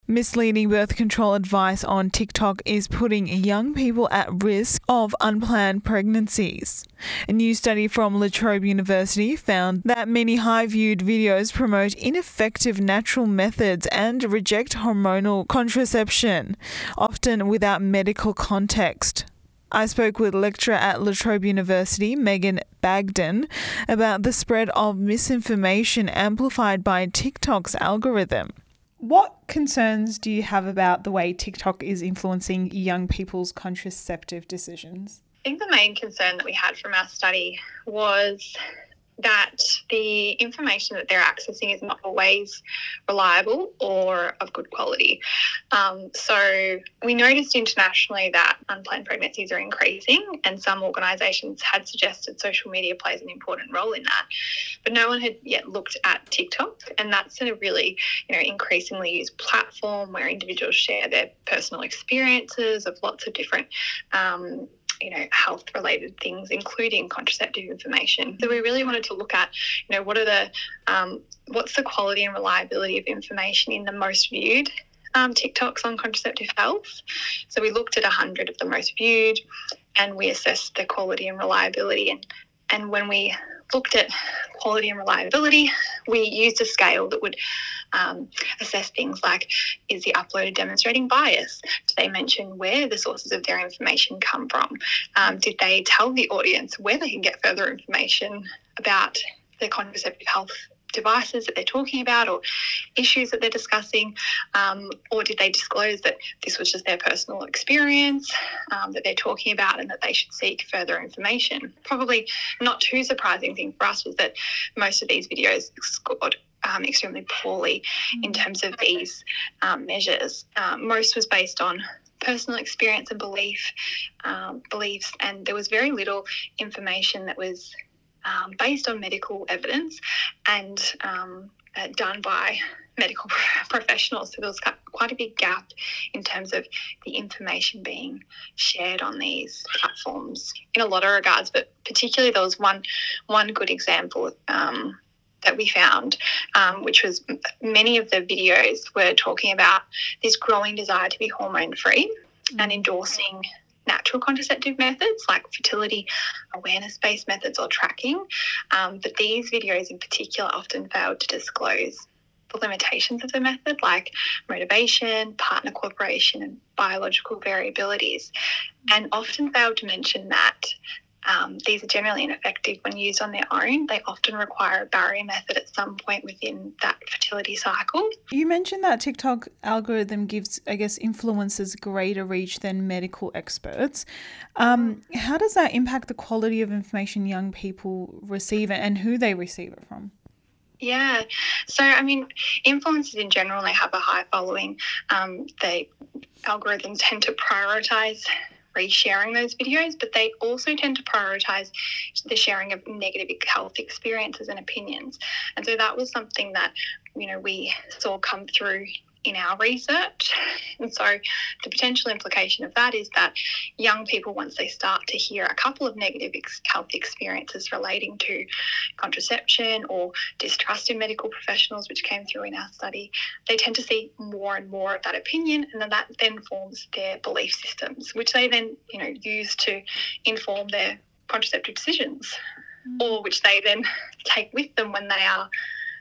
Misleading birth control advice on TikTok is putting young people at risk of unplanned pregnancies. A new study from La Trobe University found that many high-viewed videos promote ineffective natural methods and reject hormonal contraception, often without medical context. I spoke with lecturer at La Trobe University, Megan Bagden, about the spread of misinformation amplified by TikTok's algorithm. What concerns do you have about the way TikTok is influencing young people's contraceptive decisions? I think the main concern that we had from our study was that the information that they're accessing is not always reliable or of good quality. So we noticed internationally that unplanned pregnancies are increasing, and some organisations had suggested social media plays an important role in that. But no one had yet looked at TikTok, and that's a really, increasingly used platform where individuals share their personal experiences of lots of different health-related things, including contraceptive information. So we really wanted to look at, what's the quality and reliability of information in the most viewed TikToks on contraceptive health. So we looked at 100 of the most viewed, and we assessed the quality and reliability. And when we looked at quality and reliability, we used a scale that would assess things like, is the uploader demonstrating bias? Did they mention where the sources of their information come from? Did they tell the audience where they can get further information about the contraceptive health devices that they're talking about or issues that they're discussing, or did they disclose that this was just their personal experience that they're talking about and that they should seek further information? Probably not too surprising thing for us was that most of these videos scored extremely poorly in terms of these measures. Most was based on personal experience and beliefs, and there was very little information that was based on medical evidence and done by medical professionals. So there was quite a big gap in terms of the information being shared on these platforms in a lot of regards, but particularly there was one good example that we found, which was many of the videos were talking about this growing desire to be hormone-free and endorsing natural contraceptive methods like fertility awareness-based methods or tracking. But these videos in particular often failed to disclose the limitations of the method, like motivation, partner cooperation, and biological variabilities, and often failed to mention that these are generally ineffective when used on their own. They often require a barrier method at some point within that fertility cycle. You mentioned that TikTok algorithm gives, influencers greater reach than medical experts. How does that impact the quality of information young people receive and who they receive it from? Yeah. So, influencers in general, they have a high following. Algorithms tend to prioritise resharing those videos, but they also tend to prioritise the sharing of negative health experiences and opinions. And so that was something that, we saw come through in our research. And so the potential implication of that is that young people, once they start to hear a couple of negative health experiences relating to contraception or distrust in medical professionals, which came through in our study, they tend to see more and more of that opinion, and then that then forms their belief systems, which they then, use to inform their contraceptive decisions, or which they then take with them when they are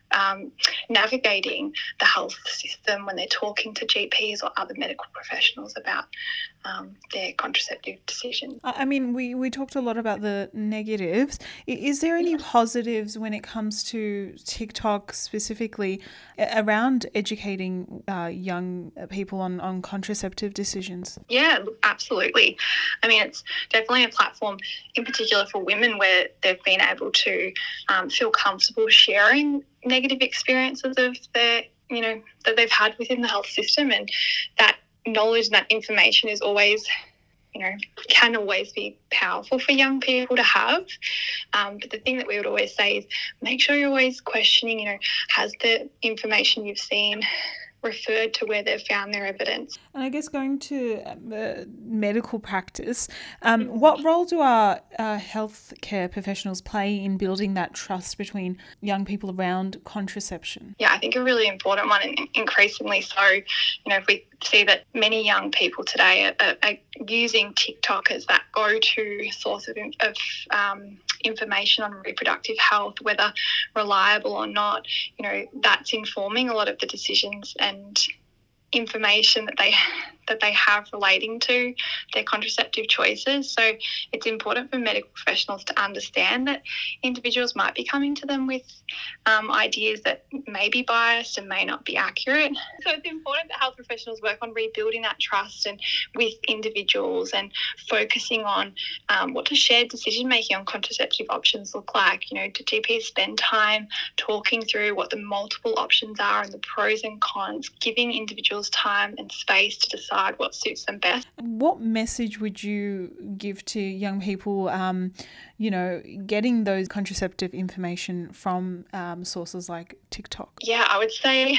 navigating the health system, when they're talking to GPs or other medical professionals about their contraceptive decisions. We talked a lot about the negatives. Is there any positives when it comes to TikTok specifically around educating young people on contraceptive decisions? Yeah, absolutely. It's definitely a platform in particular for women where they've been able to feel comfortable sharing negative experiences of their, that they've had within the health system, and that knowledge and that information is always, can always be powerful for young people to have. But the thing that we would always say is make sure you're always questioning, has the information you've seen referred to where they've found their evidence. And I guess going to medical practice, what role do our healthcare professionals play in building that trust between young people around contraception? Yeah, I think a really important one, and increasingly so. If we see that many young people today are using TikTok as that go-to source of information on reproductive health, whether reliable or not, that's informing a lot of the decisions and information that they have relating to their contraceptive choices. So it's important for medical professionals to understand that individuals might be coming to them with ideas that may be biased and may not be accurate. So it's important that health professionals work on rebuilding that trust and with individuals and focusing on what does shared decision making on contraceptive options look like. Do GPs spend time talking through what the multiple options are and the pros and cons, giving individuals time and space to decide what suits them best. What message would you give to young people, getting those contraceptive information from sources like TikTok? Yeah, I would say,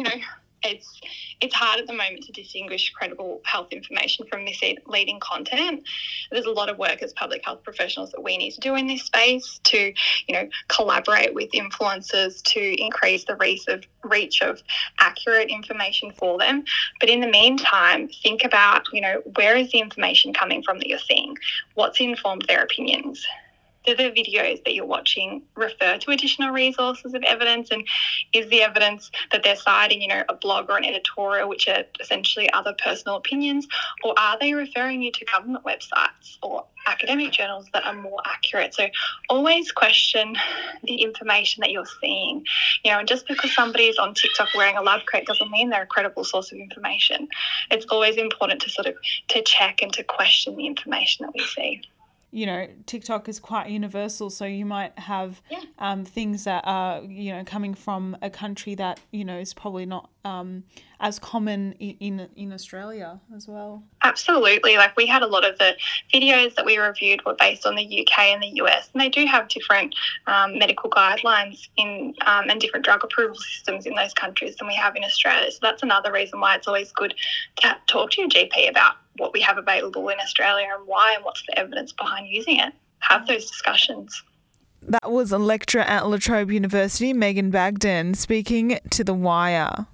it's hard at the moment to distinguish credible health information from misleading content. There's a lot of work as public health professionals that we need to do in this space to, collaborate with influencers to increase the reach of accurate information for them. But in the meantime, think about, where is the information coming from that you're seeing? What's informed their opinions? Do the videos that you're watching refer to additional resources of evidence? And is the evidence that they're citing, a blog or an editorial, which are essentially other personal opinions? Or are they referring you to government websites or academic journals that are more accurate? So always question the information that you're seeing. And just because somebody is on TikTok wearing a lab coat doesn't mean they're a credible source of information. It's always important to check and to question the information that we see. TikTok is quite universal, so you might have things that are, coming from a country that, is probably not as common in Australia as well. Absolutely. We had a lot of the videos that we reviewed were based on the UK and the US, and they do have different medical guidelines and different drug approval systems in those countries than we have in Australia. So that's another reason why it's always good to talk to your GP about what we have available in Australia and why and what's the evidence behind using it. Have those discussions. That was a lecturer at La Trobe University, Megan Bagden, speaking to The Wire.